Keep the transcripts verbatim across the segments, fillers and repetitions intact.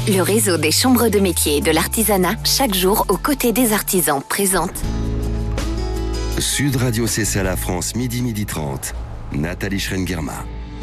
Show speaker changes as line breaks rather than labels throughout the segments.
Le réseau des chambres de métiers et de l'artisanat, chaque jour aux côtés des artisans, présente
Sud Radio C S A La France, midi, midi trente. Nathalie Schrengerma.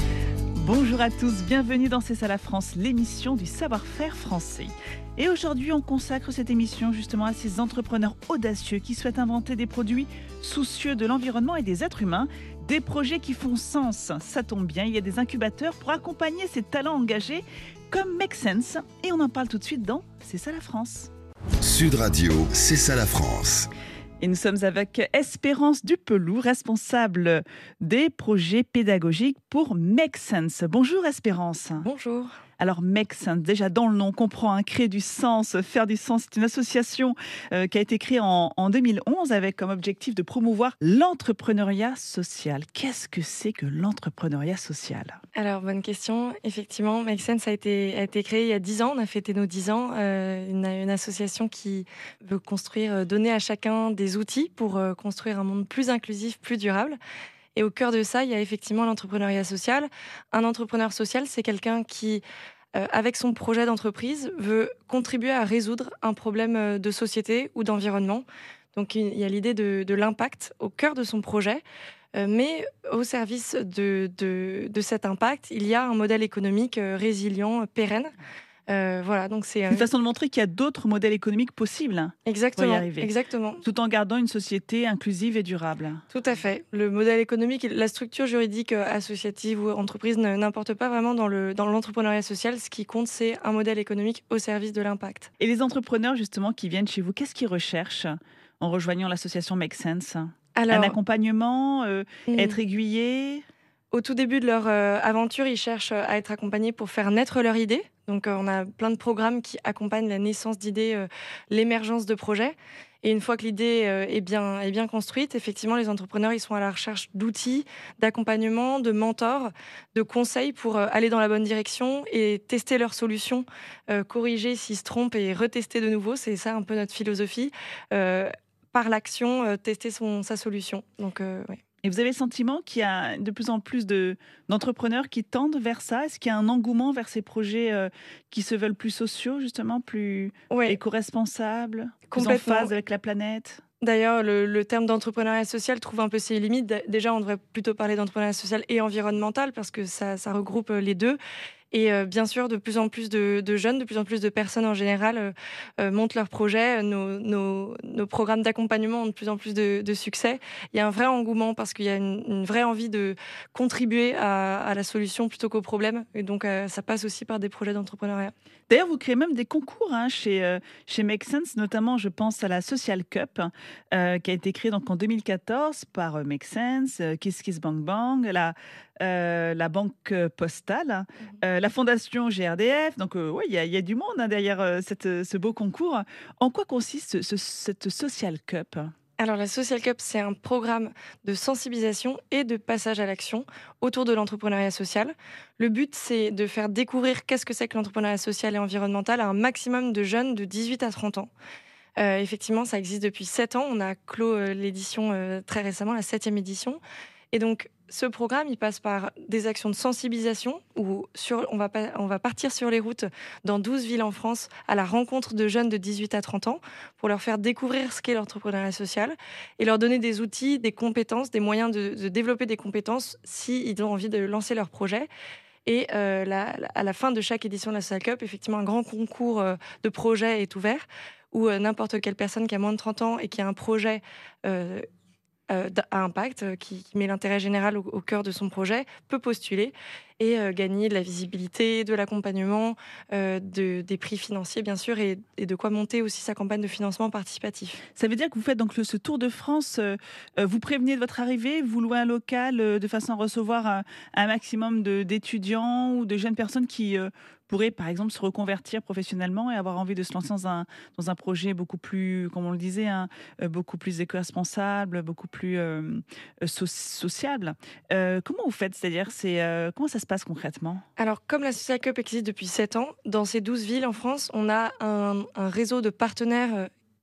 Bonjour à tous, bienvenue dans C S A La France, l'émission du savoir-faire français. Et aujourd'hui, on consacre cette émission justement à ces entrepreneurs audacieux qui souhaitent inventer des produits soucieux de l'environnement et des êtres humains, des projets qui font sens. Ça tombe bien, il y a des incubateurs pour accompagner ces talents engagés comme Make Sense. Et on en parle tout de suite dans C S A La France.
Sud Radio, C S A La France.
Et nous sommes avec Espérance Dupelou, responsable des projets pédagogiques pour Make Sense. Bonjour Espérance.
Bonjour.
Alors Make Sense, déjà dans le nom, on comprend, hein, créer du sens, faire du sens. C'est une association euh, qui a été créée en, en deux mille onze avec comme objectif de promouvoir l'entrepreneuriat social. Qu'est-ce que c'est que l'entrepreneuriat social ?
Alors, bonne question. Effectivement, Make Sense a été, a été créé il y a dix ans. On a fêté nos dix ans. Euh, une, une association qui veut construire, donner à chacun des outils pour euh, construire un monde plus inclusif, plus durable. Et au cœur de ça, il y a effectivement l'entrepreneuriat social. Un entrepreneur social, c'est quelqu'un qui, euh, avec son projet d'entreprise, veut contribuer à résoudre un problème de société ou d'environnement. Donc, il y a l'idée de, de l'impact au cœur de son projet. Euh, mais au service de, de, de cet impact, il y a un modèle économique euh, résilient, pérenne. Euh, voilà, donc c'est euh...
une façon de montrer qu'il y a d'autres modèles économiques possibles.
Exactement,
pour y arriver,
exactement.
Tout en gardant une société inclusive et durable.
Tout à fait. Le modèle économique, la structure juridique associative ou entreprise n'importe pas vraiment dans, le, dans l'entrepreneuriat social. Ce qui compte, c'est un modèle économique au service de l'impact.
Et les entrepreneurs justement qui viennent chez vous, qu'est-ce qu'ils recherchent en rejoignant l'association Make Sense ? Alors, un accompagnement, euh, mmh. être aiguillé.
Au tout début de leur euh, aventure, ils cherchent à être accompagnés pour faire naître leur idée. Donc, euh, on a plein de programmes qui accompagnent la naissance d'idées, euh, l'émergence de projets. Et une fois que l'idée euh, est bien, est bien construite, effectivement, les entrepreneurs ils sont à la recherche d'outils, d'accompagnement, de mentors, de conseils pour euh, aller dans la bonne direction et tester leurs solutions, euh, corriger s'ils se trompent et retester de nouveau. C'est ça un peu notre philosophie. Euh, par l'action, euh, tester son, sa solution. Donc, euh, ouais.
Et vous avez le sentiment qu'il y a de plus en plus de, d'entrepreneurs qui tendent vers ça ? Est-ce qu'il y a un engouement vers ces projets euh, qui se veulent plus sociaux, justement, plus ouais. éco-responsables, plus en phase avec la planète ?
D'ailleurs, le, le terme d'entrepreneuriat social trouve un peu ses limites. Déjà, on devrait plutôt parler d'entrepreneuriat social et environnemental parce que ça, ça regroupe les deux. Et euh, bien sûr, de plus en plus de, de jeunes, de plus en plus de personnes en général euh, euh, montent leurs projets. Nos, nos, nos programmes d'accompagnement ont de plus en plus de, de succès. Il y a un vrai engouement parce qu'il y a une, une vraie envie de contribuer à, à la solution plutôt qu'au problème. Et donc, euh, ça passe aussi par des projets d'entrepreneuriat.
D'ailleurs, vous créez même des concours hein, chez, euh, chez Make Sense, notamment, je pense à la Social Cup, euh, qui a été créée donc, en deux mille quatorze par euh, Make Sense, euh, Kiss Kiss Bang Bang, la, euh, la Banque Postale, mmh. euh, la Fondation G R D F. Donc, euh, ouais, il y, y a du monde hein, derrière euh, cette, ce beau concours. En quoi consiste ce, ce, cette Social Cup ?
Alors, la Social Cup, c'est un programme de sensibilisation et de passage à l'action autour de l'entrepreneuriat social. Le but, c'est de faire découvrir qu'est-ce que c'est que l'entrepreneuriat social et environnemental à un maximum de jeunes de dix-huit à trente ans. Euh, effectivement, ça existe depuis sept ans. On a clos euh, l'édition euh, très récemment, la septième édition. Et donc, ce programme, il passe par des actions de sensibilisation où sur, on, va, on va partir sur les routes dans douze villes en France à la rencontre de jeunes de dix-huit à trente ans pour leur faire découvrir ce qu'est l'entrepreneuriat social et leur donner des outils, des compétences, des moyens de, de développer des compétences s'ils ont envie de lancer leur projet. Et euh, la, la, à la fin de chaque édition de la Social Cup, effectivement, un grand concours euh, de projets est ouvert où euh, n'importe quelle personne qui a moins de trente ans et qui a un projet euh, Euh, à impact, euh, qui, qui met l'intérêt général au, au cœur de son projet, peut postuler et euh, gagner de la visibilité, de l'accompagnement, euh, de, des prix financiers bien sûr, et, et de quoi monter aussi sa campagne de financement participatif.
Ça veut dire que vous faites donc le, ce tour de France, euh, vous prévenez de votre arrivée, vous louez un local euh, de façon à recevoir un, un maximum de, d'étudiants ou de jeunes personnes qui euh, pourraient par exemple se reconvertir professionnellement et avoir envie de se lancer dans un, dans un projet beaucoup plus, comme on le disait, hein, beaucoup plus éco-responsable, beaucoup plus euh, so- sociable. Euh, comment vous faites ? C'est-à-dire, c'est, euh, comment ça se passe concrètement ?
Alors, comme la Social Cup existe depuis sept ans, dans ces douze villes en France, on a un, un réseau de partenaires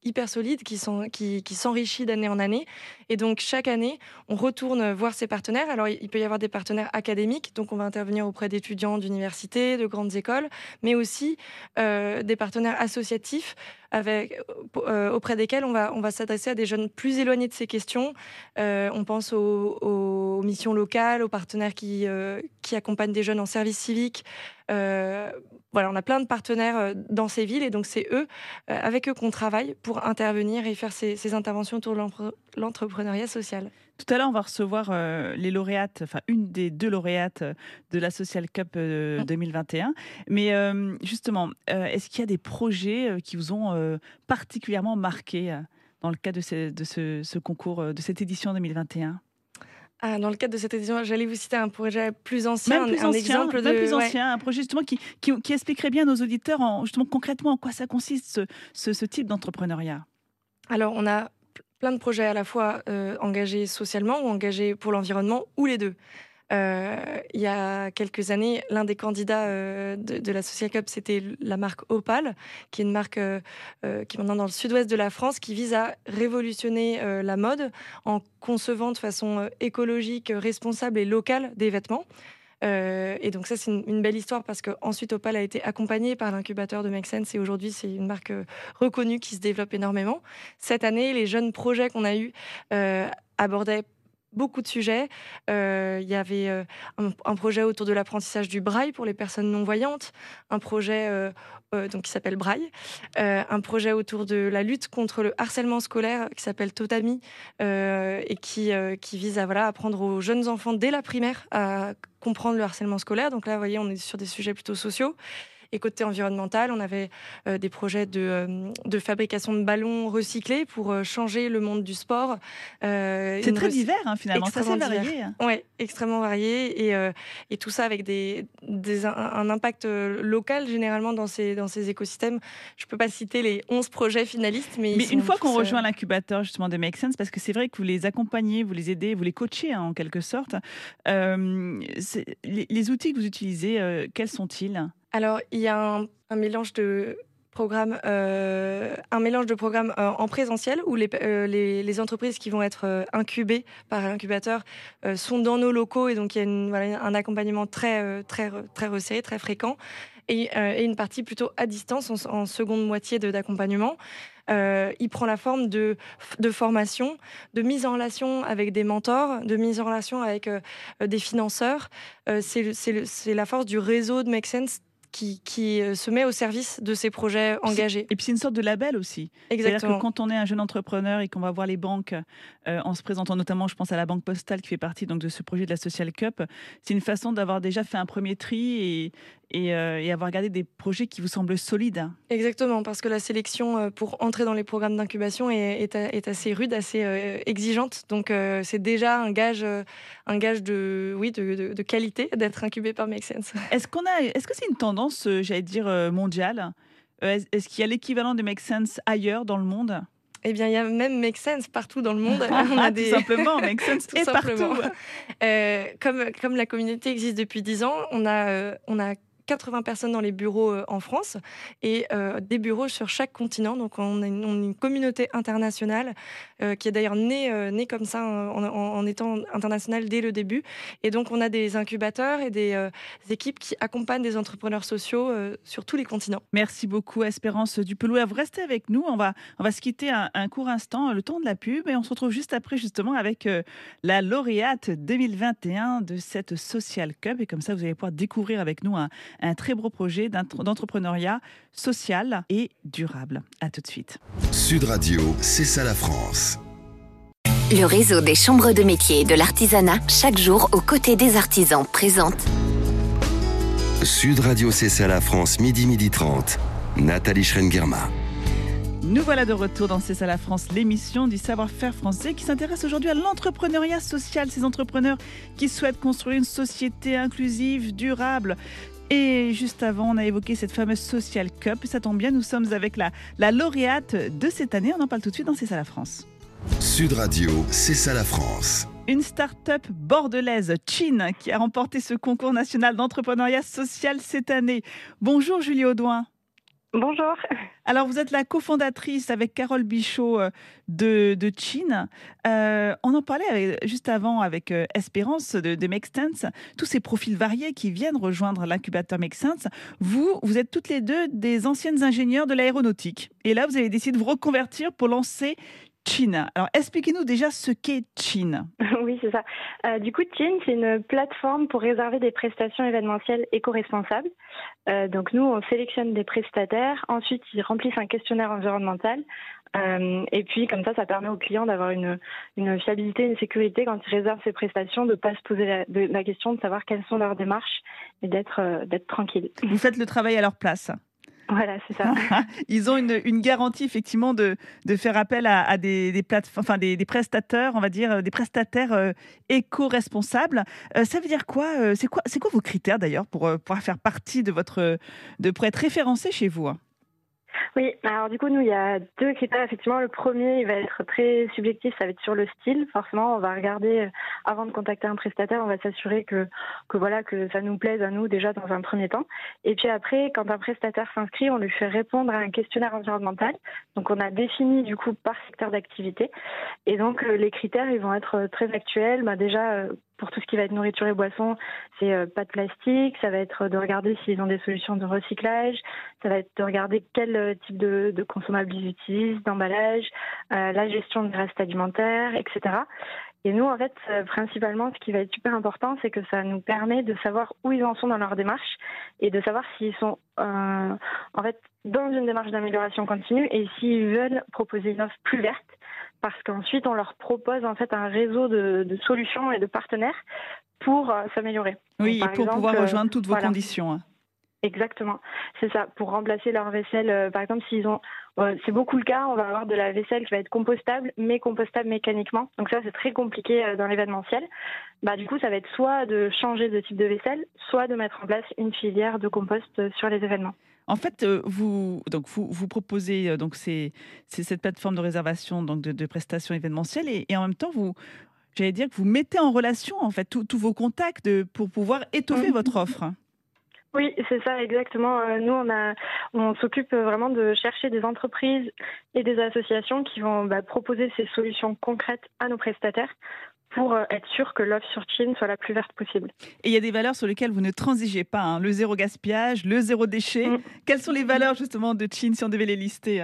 hyper solide qui, s'en, qui, qui s'enrichit d'année en année. Et donc, chaque année, on retourne voir ses partenaires. Alors, il peut y avoir des partenaires académiques, donc on va intervenir auprès d'étudiants d'universités, de grandes écoles, mais aussi euh, des partenaires associatifs avec, euh, auprès desquels on va, on va s'adresser à des jeunes plus éloignés de ces questions. Euh, on pense aux, aux missions locales, aux partenaires qui, euh, qui accompagnent des jeunes en service civique. Euh, voilà, on a plein de partenaires dans ces villes et donc c'est eux, euh, avec eux qu'on travaille pour intervenir et faire ces, ces interventions autour de l'empre- l'entrepreneuriat social.
Tout à l'heure, on va recevoir euh, les lauréates, enfin une des deux lauréates de la Social Cup euh, deux mille vingt et un. Mais euh, justement, euh, est-ce qu'il y a des projets euh, qui vous ont euh, particulièrement marqué euh, dans le cadre de ce, de ce, ce concours, euh, de cette édition deux mille vingt et un?
Ah, dans le cadre de cette édition, j'allais vous citer un projet plus ancien,
Même plus
un, un
ancien,
exemple de
même plus
ouais.
ancien, un projet justement qui, qui, qui expliquerait bien à nos auditeurs en, justement concrètement en quoi ça consiste ce, ce, ce type d'entrepreneuriat.
Alors, on a plein de projets à la fois euh, engagés socialement ou engagés pour l'environnement, ou les deux. Euh, il y a quelques années, l'un des candidats euh, de, de la Social Cup, c'était la marque Opal, qui est une marque euh, euh, qui est maintenant dans le sud-ouest de la France, qui vise à révolutionner euh, la mode en concevant de façon euh, écologique, responsable et locale des vêtements. Euh, et donc ça, c'est une, une belle histoire parce qu'ensuite Opal a été accompagné par l'incubateur de Make Sense et aujourd'hui, c'est une marque euh, reconnue qui se développe énormément. Cette année, les jeunes projets qu'on a eus euh, abordaient beaucoup de sujets. Euh, il y avait euh, un, un projet autour de l'apprentissage du braille pour les personnes non-voyantes, un projet euh, euh, donc, qui s'appelle Braille, euh, un projet autour de la lutte contre le harcèlement scolaire qui s'appelle Totami euh, et qui, euh, qui vise à voilà, apprendre aux jeunes enfants dès la primaire à comprendre le harcèlement scolaire. Donc là, vous voyez, on est sur des sujets plutôt sociaux. Et côté environnemental, on avait euh, des projets de, euh, de fabrication de ballons recyclés pour euh, changer le monde du sport.
Euh, c'est très recy... divers, hein, finalement, c'est assez varié.
Oui, extrêmement varié. Et, euh, et tout ça avec des, des, un, un impact local, généralement, dans ces, dans ces écosystèmes. Je ne peux pas citer les onze projets finalistes. Mais,
mais
ils
une
sont
fois qu'on
tous,
rejoint
euh...
l'incubateur, justement, de Make Sense, parce que c'est vrai que vous les accompagnez, vous les aidez, vous les coachez, hein, en quelque sorte. Euh, les, les outils que vous utilisez, euh, quels sont-ils ?
Alors, il y a un, un mélange de programmes, euh, un mélange de programmes euh, en présentiel où les, euh, les, les entreprises qui vont être euh, incubées par l'incubateur euh, sont dans nos locaux et donc il y a une, voilà, un accompagnement très, euh, très, très resserré, très fréquent et, euh, et une partie plutôt à distance en, en seconde moitié de, d'accompagnement. Euh, il prend la forme de, de formation, de mise en relation avec des mentors, de mise en relation avec euh, des financeurs. Euh, c'est, c'est, c'est la force du réseau de Make Sense qui, qui se met au service de ces projets engagés.
Et puis c'est une sorte de label aussi.
Exactement.
C'est-à-dire que quand on est un jeune entrepreneur et qu'on va voir les banques euh, en se présentant, notamment je pense à la Banque Postale qui fait partie donc, de ce projet de la Social Cup, c'est une façon d'avoir déjà fait un premier tri et, et, euh, et avoir regardé des projets qui vous semblent solides.
Exactement, parce que la sélection pour entrer dans les programmes d'incubation est, est, est assez rude, assez euh, exigeante. Donc euh, c'est déjà un gage, un gage de, oui, de, de, de qualité d'être incubé par Make Sense.
Est-ce, qu'on a, est-ce que c'est une tendance, euh, j'allais dire, euh, mondiale ? euh, est-ce, est-ce qu'il y a l'équivalent de Make Sense ailleurs dans le monde ?
Eh bien, il y a même Make Sense partout dans le monde.
On a des... Tout simplement, Make Sense est partout.
Euh, comme, comme la communauté existe depuis dix ans, on a, euh, on a quatre-vingts personnes dans les bureaux euh, en France et euh, des bureaux sur chaque continent. Donc, on a une, on a une communauté internationale euh, qui est d'ailleurs née, euh, née comme ça en, en, en étant internationale dès le début. Et donc, on a des incubateurs et des, euh, des équipes qui accompagnent des entrepreneurs sociaux euh, sur tous les continents.
Merci beaucoup, Espérance Dupelouet. Vous restez avec nous. On va, on va se quitter un, un court instant, le temps de la pub, et on se retrouve juste après, justement, avec euh, la lauréate deux mille vingt et un de cette Social Cup. Et comme ça, vous allez pouvoir découvrir avec nous un un très beau projet d'entrepreneuriat social et durable. À tout de suite.
Sud Radio, c'est ça la France.
Le réseau des chambres de métiers et de l'artisanat, chaque jour aux côtés des artisans, présente
Sud Radio, c'est ça la France, midi, midi trente. Nathalie Schrengerma.
Nous voilà de retour dans C'est ça la France, l'émission du savoir-faire français qui s'intéresse aujourd'hui à l'entrepreneuriat social, ces entrepreneurs qui souhaitent construire une société inclusive, durable. Et juste avant, on a évoqué cette fameuse Social Cup. Ça tombe bien, nous sommes avec la, la lauréate de cette année. On en parle tout de suite dans C'est ça la France.
Sud Radio, c'est ça la France.
Une start-up bordelaise, Chin, qui a remporté ce concours national d'entrepreneuriat social cette année. Bonjour Julie Audouin.
Bonjour.
Alors, vous êtes la cofondatrice avec Carole Bichot euh, de, de Chin. Euh, on en parlait avec- juste avant avec euh, Espérance de, de Make Sense, tous ces profils variés qui viennent rejoindre l'incubateur Make Sense. Vous, vous êtes toutes les deux des anciennes ingénieures de l'aéronautique. Et là, vous avez décidé de vous reconvertir pour lancer Chin. Alors, expliquez-nous déjà ce qu'est Chin.
Oui, c'est ça. Euh, du coup, Chin, c'est une plateforme pour réserver des prestations événementielles éco-responsables. Euh, donc, nous, on sélectionne des prestataires. Ensuite, ils remplissent un questionnaire environnemental. Euh, et puis, comme ça, ça permet aux clients d'avoir une, une fiabilité, une sécurité quand ils réservent ces prestations, de ne pas se poser la, de, la question de savoir quelles sont leurs démarches et d'être euh, d'être tranquille.
Vous faites le travail à leur place.
Voilà, c'est ça.
Ils ont une, une garantie effectivement de, de faire appel à, à des, des plateformes, enfin des, des prestateurs, on va dire, euh, des prestataires euh, éco-responsables. Euh, ça veut dire quoi euh, C'est quoi, c'est quoi vos critères d'ailleurs pour euh, pouvoir faire partie de votre, de pour être référencé chez vous, hein?
Oui, alors du coup, nous, il y a deux critères. Effectivement, le premier, il va être très subjectif, ça va être sur le style. Forcément, on va regarder, euh, avant de contacter un prestataire, on va s'assurer que, que, voilà, que ça nous plaise à nous déjà dans un premier temps. Et puis après, quand un prestataire s'inscrit, on lui fait répondre à un questionnaire environnemental. Donc, on a défini du coup par secteur d'activité. Et donc, euh, les critères, ils vont être très actuels. Bah, déjà, euh, pour tout ce qui va être nourriture et boissons, c'est euh, pas de plastique. Ça va être de regarder s'ils ont des solutions de recyclage. Ça va être de regarder quel euh, type de, de consommables ils utilisent, d'emballage, euh, la gestion des restes alimentaires, et cetera. Et nous, en fait, euh, principalement, ce qui va être super important, c'est que ça nous permet de savoir où ils en sont dans leur démarche et de savoir s'ils sont euh, en fait dans une démarche d'amélioration continue et s'ils veulent proposer une offre plus verte. Parce qu'ensuite, on leur propose en fait un réseau de, de solutions et de partenaires pour euh, s'améliorer.
Oui,
Donc,
et
par
pour
exemple,
pouvoir
euh,
rejoindre toutes vos
voilà.
conditions, hein.
Exactement, c'est ça. Pour remplacer leur vaisselle, euh, par exemple, s'ils ont, euh, c'est beaucoup le cas, on va avoir de la vaisselle qui va être compostable, mais compostable mécaniquement. Donc ça, c'est très compliqué euh, dans l'événementiel. Bah du coup, ça va être soit de changer de type de vaisselle, soit de mettre en place une filière de compost euh, sur les événements.
En fait, euh, vous, donc vous, vous proposez euh, donc c'est, c'est cette plateforme de réservation donc de, de prestations événementielles et, et en même temps vous, j'allais dire que vous mettez en relation en fait tous tous vos contacts de- pour pouvoir étoffer votre offre.
Oui, c'est ça, exactement. Euh, Nous, on a, on s'occupe vraiment de chercher des entreprises et des associations qui vont bah, proposer ces solutions concrètes à nos prestataires pour euh, être sûr que l'offre sur Chine soit la plus verte possible.
Et il y a des valeurs sur lesquelles vous ne transigez pas, hein, le zéro gaspillage, le zéro déchet.
Mm.
Quelles sont les valeurs justement de Chin si on devait les lister?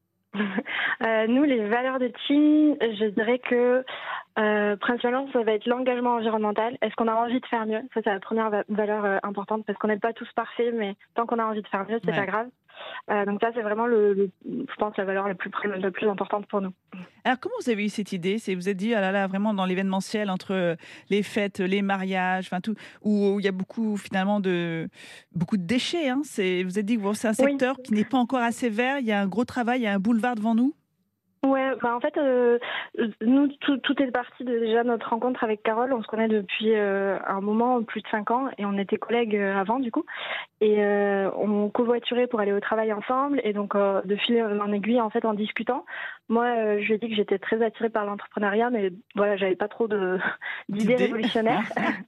Euh, nous, les valeurs de Chine, je dirais que euh, principalement, ça va être l'engagement environnemental. Est-ce qu'on a envie de faire mieux? Ça, c'est la première va- valeur euh, importante parce qu'on n'est pas tous parfaits, mais tant qu'on a envie de faire mieux, c'est
Ouais.
pas grave. Euh, donc ça, c'est vraiment, le, le- je pense, la valeur la plus, prim- la plus importante pour nous.
Alors comment vous avez eu cette idée? C'est vous êtes dit ah là là vraiment dans l'événementiel entre euh, les fêtes, les mariages, enfin tout où il y a beaucoup finalement de beaucoup de déchets, hein. C'est vous êtes dit que bon, c'est un
Oui.
secteur qui n'est pas encore assez vert. Il y a un gros travail, il y a un boulevard devant nous.
Ouais, bah en fait, euh, nous, tout, tout est parti de déjà notre rencontre avec Carole. On se connaît depuis euh, un moment, plus de cinq ans, et on était collègues euh, avant, du coup. Et euh, on covoiturait pour aller au travail ensemble. Et donc, euh, de fil en aiguille, en fait, en discutant, moi, euh je lui ai dit que j'étais très attirée par l'entrepreneuriat, mais voilà, j'avais pas trop de d'idées
D'idées.
révolutionnaires.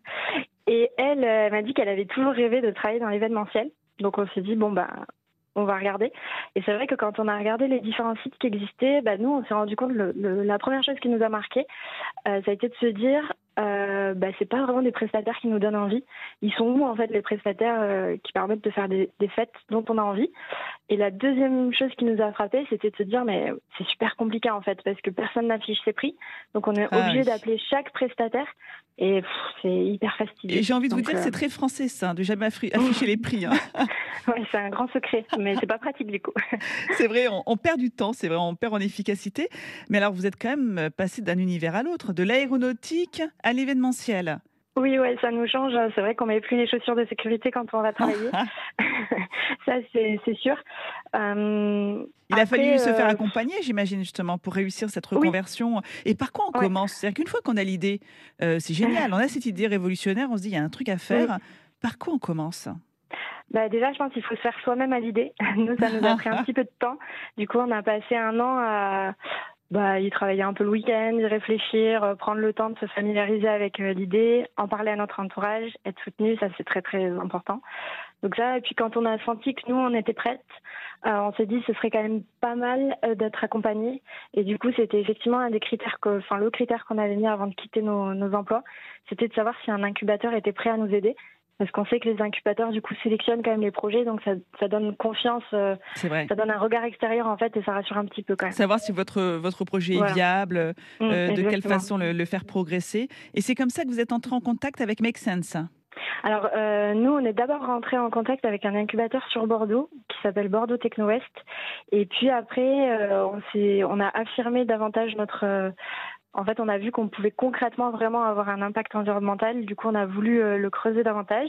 Et elle, euh, m'a dit qu'elle avait toujours rêvé de travailler dans l'événementiel. Donc, on s'est dit, bon, bah, on va regarder. Et c'est vrai que quand on a regardé les différents sites qui existaient, bah, nous, on s'est rendu compte, le, le- la première chose qui nous a marqué, euh, ça a été de se dire, euh, bah, c'est pas vraiment des prestataires qui nous donnent envie. Ils sont où, en fait, les prestataires euh, qui permettent de faire des, des fêtes dont on a envie? Et la deuxième chose qui nous a frappé, c'était de se dire, mais c'est super compliqué, en fait, parce que personne n'affiche ses prix. Donc, on est
Ah
obligé
oui.
d'appeler chaque prestataire. Et pff, c'est hyper fastidieux.
Et j'ai envie de vous
Donc,
dire,
euh,
c'est très français ça, de jamais affri- afficher les prix, hein.
ouais, c'est un grand secret, mais c'est pas pratique, du coup.
C'est vrai, on, on perd du temps, c'est vrai, on perd en efficacité. Mais alors, vous êtes quand même passé d'un univers à l'autre, de l'aéronautique à l'événementiel.
Oui, ouais, ça nous change. C'est vrai qu'on met plus les chaussures de sécurité quand on va travailler. Ça, c'est c'est sûr. Euh,
Il a
après,
fallu se faire
euh,
accompagner, j'imagine, justement, pour réussir cette
Oui.
reconversion. Et par quoi on
Ouais.
commence? C'est-à-dire qu'une fois qu'on a l'idée, euh, c'est génial, on a cette idée révolutionnaire, on se dit, il y a un truc à faire. Par quoi on commence?
Bah déjà, je pense qu'il faut se faire soi-même à l'idée. Nous, ça nous a pris un petit peu de temps. Du coup, on a passé un an à bah, y travailler un peu le week-end, y réfléchir, euh, prendre le temps de se familiariser avec euh, l'idée, en parler à notre entourage, être soutenu, ça c'est très très important. Donc ça, et puis quand on a senti que nous, on était prêtes, euh, on s'est dit que ce serait quand même pas mal euh, d'être accompagnés. Et du coup, c'était effectivement un des critères, que, enfin le critère qu'on avait mis avant de quitter nos, nos emplois, c'était de savoir si un incubateur était prêt à nous aider. Parce qu'on sait que les incubateurs, du coup, sélectionnent quand même les projets, donc ça, ça donne confiance, euh,
C'est vrai.
ça donne un regard extérieur, en fait, et ça rassure un petit peu quand même.
Savoir si votre, votre projet
Voilà.
est viable, euh,
Mmh,
de quelle
exactement.
façon le, le faire progresser. Et c'est comme ça que vous êtes entré en contact avec Make Sense.
Alors, euh, nous, on est d'abord rentré en contact avec un incubateur sur Bordeaux qui s'appelle Bordeaux Techno West. Et puis après, euh, on, s'est, on a affirmé davantage notre... euh, en fait, on a vu qu'on pouvait concrètement vraiment avoir un impact environnemental. Du coup, on a voulu euh, le creuser davantage.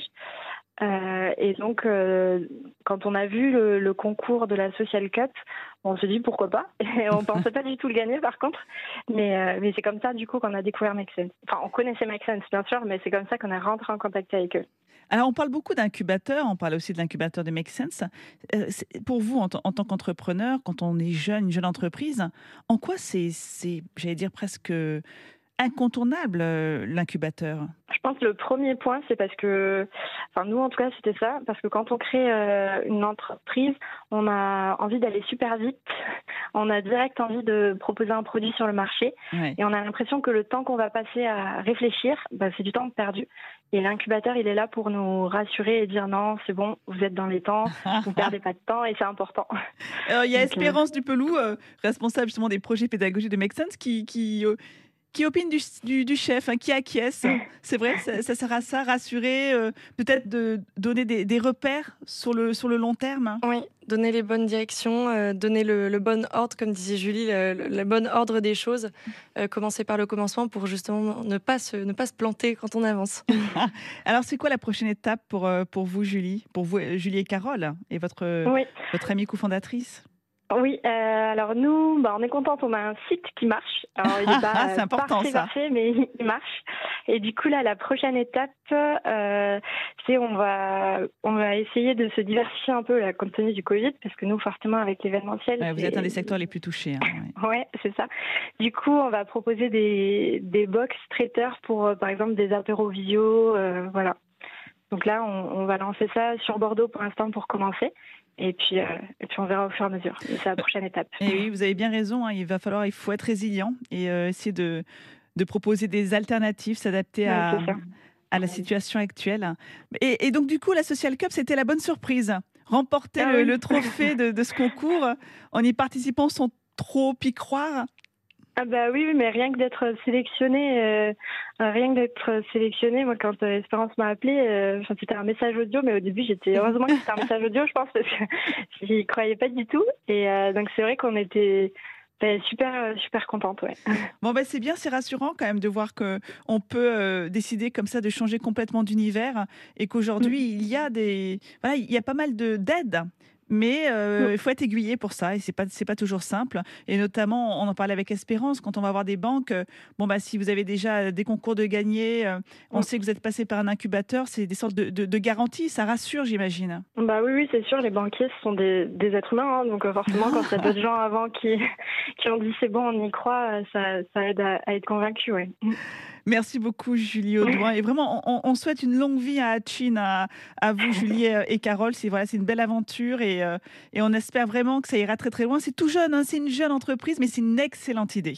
Euh, et donc, euh, quand on a vu le, le concours de la Social Cup, on se dit pourquoi pas. Et on pensait pas du tout le gagner, par contre. Mais, euh, mais c'est comme ça, du coup, qu'on a découvert Make Sense. Enfin, on connaissait Make Sense, bien sûr, mais c'est comme ça qu'on est rentré en contact avec eux.
Alors, on parle beaucoup d'incubateurs, on parle aussi de l'incubateur de Make Sense. Euh, c'est- pour vous, en, t- en tant qu'entrepreneur, quand on est jeune, une jeune entreprise, en quoi c'est, c'est j'allais dire, presque incontournable, euh, l'incubateur?
Je pense que le premier point, c'est parce que, enfin nous en tout cas, c'était ça, parce que quand on crée euh, une entreprise, on a envie d'aller super vite, on a direct envie de proposer un produit sur le marché,
Ouais.
et on a l'impression que le temps qu'on va passer à réfléchir, bah, c'est du temps perdu. Et l'incubateur, il est là pour nous rassurer et dire non, c'est bon, vous êtes dans les temps, vous perdez pas de temps, et c'est important.
Alors, il y a
Donc, euh,
Espérance Dupelou, euh, responsable justement des projets pédagogiques de Make Sense, qui, qui, euh, qui opine du, du, du chef, hein, qui acquiesce. C'est vrai, ça, ça sert à ça, rassurer, euh, peut-être de donner des, des repères sur le, sur le long terme.
Oui, donner les bonnes directions, euh, donner le, le bon ordre, comme disait Julie, le, le- le bon ordre des choses. Euh, commencer par le commencement pour justement ne pas se, ne pas se planter quand on avance.
Alors, c'est quoi la prochaine étape pour, euh, pour vous, Julie? Pour vous, euh, Julie et Carole, et votre, euh,
oui.
votre amie cofondatrice?
Oui, euh, alors nous, bah, on est contente, on a un site qui marche. Alors il n'est pas
C'est
euh,
important,
parfait,
ça.
parfait, mais il marche. Et du coup là, la prochaine étape, euh, c'est on va, on va essayer de se diversifier un peu là, compte tenu du Covid, parce que nous, forcément, avec l'événementiel,
Ouais, vous
c'est-
êtes un des secteurs les plus touchés. hein, ouais.
Ouais, c'est ça. Du coup, on va proposer des, des box traiteurs pour, euh, par exemple, des apéros visio, euh, voilà. Donc là, on, on va lancer ça sur Bordeaux pour l'instant pour commencer. Et puis, euh, et puis on verra au fur et à mesure. C'est la prochaine étape.
Et oui, vous avez bien raison. hein, il va falloir, il faut être résilient et euh, essayer de, de proposer des alternatives, s'adapter
Ouais,
à,
c'est ça.
à la situation actuelle. Et, et donc, du coup, la Social Cup, c'était la bonne surprise. Remporter
Ah
le,
oui.
le trophée de, de ce concours en y participant sans trop y croire.
Ah bah oui, oui, mais rien que d'être sélectionné, euh, euh, rien que d'être sélectionné, moi quand euh, Espérance m'a appelé, euh, enfin, c'était un message audio, mais au début j'étais heureusement que c'était un message audio, je pense, parce que j'y croyais pas du tout. Et euh, donc c'est vrai qu'on était ben, super euh, super contente, ouais.
Bon, ben, c'est bien, c'est rassurant quand même de voir qu'on peut euh, décider comme ça de changer complètement d'univers et qu'aujourd'hui, il y a des, voilà, il y a pas mal de d'aides. Mais euh, il faut être aiguillé pour ça et c'est pas c'est pas toujours simple. Et notamment, on en parlait avec Espérance quand on va voir des banques. euh, Bon bah si vous avez déjà des concours de gagner, euh, on
Mm.
sait que vous êtes passé par un incubateur, c'est des sortes de, de, de garanties, ça rassure, j'imagine.
Bah oui, oui, c'est sûr, les banquiers ce sont des, des êtres humains, hein, donc euh, forcément quand il y a d'autres gens avant qui, qui ont dit c'est bon, on y croit, euh, ça, ça aide à, à être convaincu, ouais.
Merci beaucoup, Julie Audouin. Et vraiment, on, on souhaite une longue vie à Hatchin, à, à vous, Julie et Carole. C'est voilà, c'est une belle aventure et, euh, et on espère vraiment que ça ira très très loin. C'est tout jeune, hein, c'est une jeune entreprise, mais c'est une excellente idée.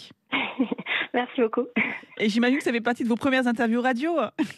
Merci beaucoup.
Et j'imagine que ça fait partie de vos premières interviews radio.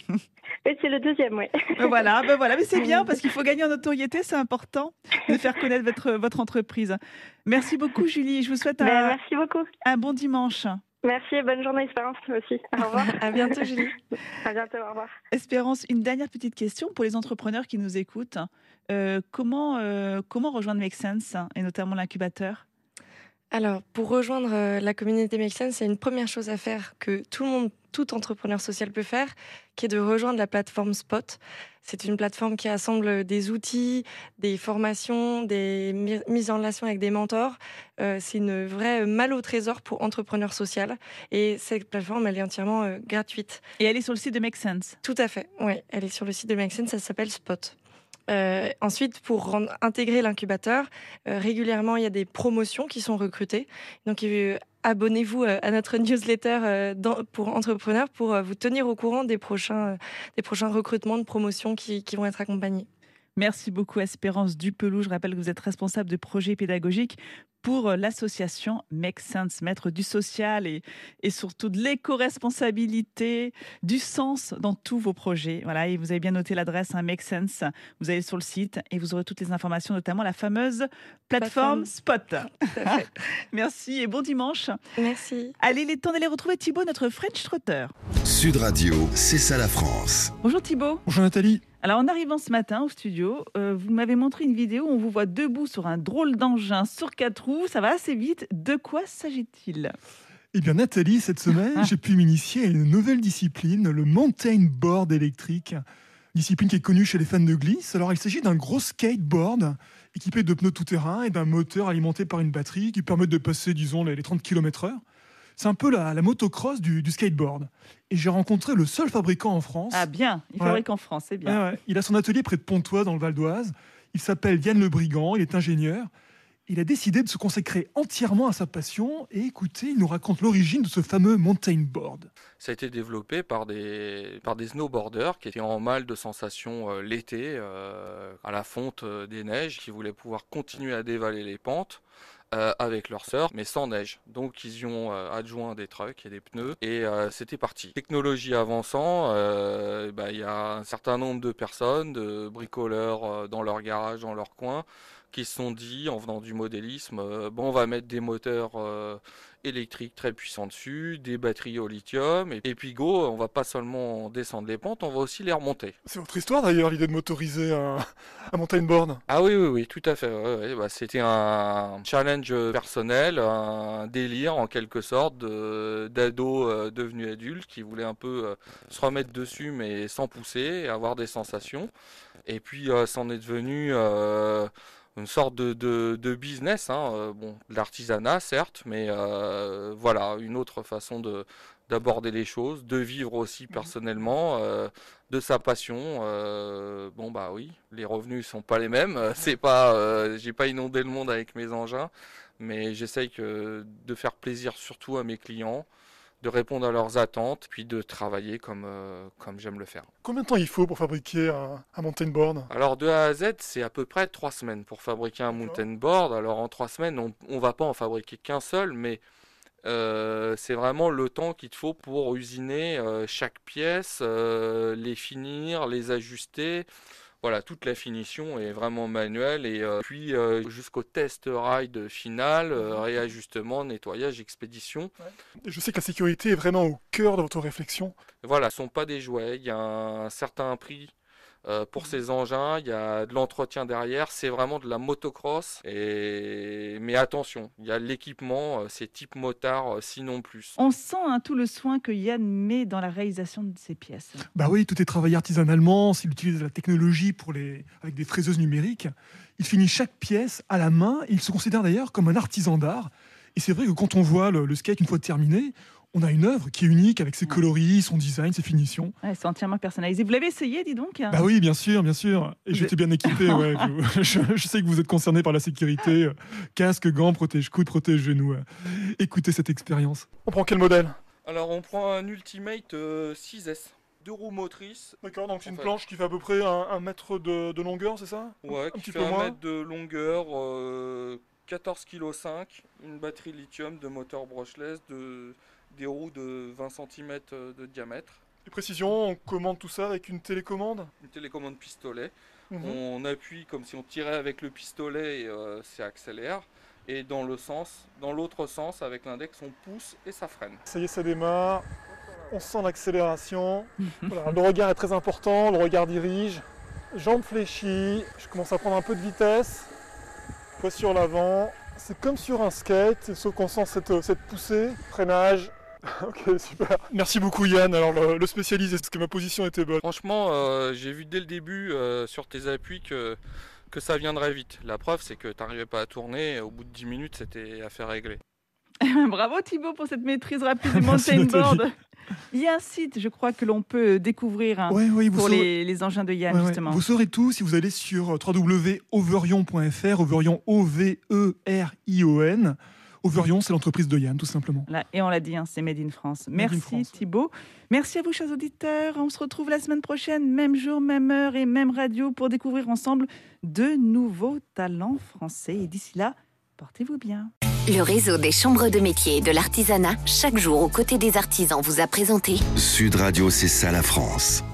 Et c'est le deuxième, oui.
Ben voilà, ben voilà, mais c'est bien parce qu'il faut gagner en notoriété, c'est important de faire connaître votre, votre entreprise. Merci beaucoup, Julie. Je vous souhaite
Ben,
un,
merci beaucoup.
un bon dimanche.
Merci et bonne journée, Espérance, aussi. Au revoir.
À bientôt, Julie.
À bientôt, au revoir.
Espérance, une dernière petite question pour les entrepreneurs qui nous écoutent. Euh, comment, euh, comment rejoindre Make Sense et notamment l'incubateur?
Alors, pour rejoindre euh, la communauté Make Sense, il y a une première chose à faire que tout le monde, tout entrepreneur social peut faire, qui est de rejoindre la plateforme Spot. C'est une plateforme qui rassemble des outils, des formations, des mi- mises en relation avec des mentors. Euh, c'est une vraie malle au trésor pour entrepreneurs sociaux. Et cette plateforme, elle est entièrement euh, gratuite.
Et elle est sur le site de Make Sense.
Tout à fait, oui. Elle est sur le site de Make Sense, ça s'appelle Spot. Euh, ensuite, pour rendre, intégrer l'incubateur, euh, régulièrement, il y a des promotions qui sont recrutées. Donc, euh, abonnez-vous euh, à notre newsletter euh, dans, pour entrepreneurs pour euh, vous tenir au courant des prochains, euh, des prochains recrutements de promotions qui, qui vont être accompagnés.
Merci beaucoup Espérance Dupelou. Je rappelle que vous êtes responsable de projet pédagogique pour l'association Make Sense, mettre du social et, et surtout de l'éco-responsabilité, du sens dans tous vos projets. Voilà, et vous avez bien noté l'adresse hein, Make Sense. Vous allez sur le site et vous aurez toutes les informations, notamment la fameuse plateforme, plateforme. Spot. Merci et bon dimanche.
Merci.
Allez, il est temps d'aller retrouver Thibaut, notre French Trotter.
Sud Radio, c'est ça la France.
Bonjour Thibaut.
Bonjour Nathalie.
Alors en arrivant ce matin au studio, euh, vous m'avez montré une vidéo où on vous voit debout sur un drôle d'engin sur quatre roues. Ça va assez vite. De quoi s'agit-il ?
Eh bien Nathalie, cette semaine, j'ai pu m'initier à une nouvelle discipline, le mountain board électrique. Discipline qui est connue chez les fans de glisse. Alors il s'agit d'un gros skateboard équipé de pneus tout-terrain et d'un moteur alimenté par une batterie qui permet de passer, disons, les trente kilomètres heure. C'est un peu la, la motocross du, du skateboard. Et j'ai rencontré le seul fabricant en France.
Ah bien, il
ouais.
fabrique en France, c'est bien.
Ouais, ouais. Il a son atelier près de Pontoise, dans le Val d'Oise. Il s'appelle Yann Le Brigand, il est ingénieur. Il a décidé de se consacrer entièrement à sa passion. Et écoutez, il nous raconte l'origine de ce fameux mountain board.
Ça a été développé par des, par des snowboarders qui étaient en mal de sensations euh, l'été, euh, à la fonte euh, des neiges, qui voulaient pouvoir continuer à dévaler les pentes. Euh, avec leur sœur, mais sans neige. Donc ils y ont euh, adjoint des trucks et des pneus et euh, c'était parti. Technologie avançant, euh, bah, y a un certain nombre de personnes, de bricoleurs euh, dans leur garage, dans leur coin, qui se sont dit, en venant du modélisme, euh, bon, on va mettre des moteurs euh, électriques très puissants dessus, des batteries au lithium, et, et puis go, on va pas seulement descendre les pentes, on va aussi les remonter.
C'est votre histoire d'ailleurs, l'idée de motoriser un, un mountain board.
Ah oui, oui, oui, tout à fait. Ouais, ouais. Bah, c'était un challenge personnel, un délire en quelque sorte de, d'ado euh, devenu adulte qui voulait un peu euh, se remettre dessus mais sans pousser et avoir des sensations. Et puis euh, c'en est devenu... Euh, une sorte de, de, de business, hein. euh, bon, de l'artisanat certes, mais euh, voilà, une autre façon de, d'aborder les choses, de vivre aussi personnellement euh, de sa passion. Euh, bon bah oui, les revenus sont pas les mêmes, c'est pas, euh, j'ai pas inondé le monde avec mes engins, mais j'essaye que de faire plaisir surtout à mes clients, de répondre à leurs attentes, puis de travailler comme, euh, comme j'aime le faire.
Combien de temps il faut pour fabriquer un, un mountain board ?
Alors de A à Z, c'est à peu près trois semaines pour fabriquer un mountain board. Alors en trois semaines, on ne va pas en fabriquer qu'un seul, mais euh, c'est vraiment le temps qu'il te faut pour usiner euh, chaque pièce, euh, les finir, les ajuster. Voilà, toute la finition est vraiment manuelle et euh, puis euh, jusqu'au test ride final, euh, réajustement, nettoyage, expédition.
Je sais que la sécurité est vraiment au cœur de votre réflexion.
Voilà, ce ne sont pas des jouets, il y a un certain prix euh, pour ces engins, il y a de l'entretien derrière, c'est vraiment de la motocross. Et... Mais attention, il y a l'équipement, euh, c'est type motard, euh, sinon plus.
On sent hein, tout le soin que Yann met dans la réalisation de ces pièces.
Bah oui, tout est travaillé artisanalement, s'il utilise la technologie pour les... avec des fraiseuses numériques. Il finit chaque pièce à la main, et il se considère d'ailleurs comme un artisan d'art. Et c'est vrai que quand on voit le, le skate une fois terminé, on a une œuvre qui est unique avec ses coloris, son design, ses finitions.
Ouais, c'est entièrement personnalisé. Vous l'avez essayé, dis donc hein ?
Bah oui, bien sûr, bien sûr. Et
Vous
j'étais
êtes...
bien équipé. Ouais. je, je, je sais que vous êtes concerné par la sécurité. Casque, gants, protège-coude, protège-genoux. Écoutez cette expérience. On prend quel modèle ?
Alors on prend un Ultimate euh, six S. Deux roues motrices.
D'accord, donc c'est une
fait.
planche qui fait à peu près un, un mètre de, de longueur, c'est ça ?
Ouais,
un
qui
petit
fait
peu
un
moins.
mètre de longueur, euh, quatorze virgule cinq kilos, une batterie lithium de moteur brushless, de, des roues de vingt centimètres de diamètre.
Et précision, on commande tout ça avec une télécommande ?
Une télécommande pistolet.
Mmh.
On appuie comme si on tirait avec le pistolet et euh, ça accélère. Et dans le sens, dans l'autre sens, avec l'index, on pousse et ça freine.
Ça y est, ça démarre. On sent l'accélération. Voilà, le regard est très important, le regard dirige. Jambes fléchies, je commence à prendre un peu de vitesse. Poids sur l'avant. C'est comme sur un skate, sauf qu'on sent cette, cette poussée. Freinage. Ok, super. Merci beaucoup Yann. Alors le, le spécialiste, est-ce que ma position était bonne ?
Franchement, euh, j'ai vu dès le début euh, sur tes appuis que, que ça viendrait vite. La preuve, c'est que tu n'arrivais pas à tourner. Au bout de dix minutes, c'était affaire réglée.
Bravo Thibaut pour cette maîtrise rapide du mountain board. Il y a un site, je crois, que l'on peut découvrir hein,
ouais, ouais,
pour
saurez...
les, les engins de Yann,
ouais,
justement.
Ouais. Vous saurez tout si vous allez sur w w w point overion point f r, Overion O V E R I O N. Overion, c'est l'entreprise de Yann, tout simplement.
Là, et on l'a dit, hein, c'est Made in France.
Made in
Merci
France.
Thibaut. Merci à vous, chers auditeurs. On se retrouve la semaine prochaine, même jour, même heure et même radio pour découvrir ensemble de nouveaux talents français. Et d'ici là, portez-vous bien.
Le réseau des chambres de métiers et de l'artisanat, chaque jour aux côtés des artisans, vous a présenté
Sud Radio, c'est ça la France.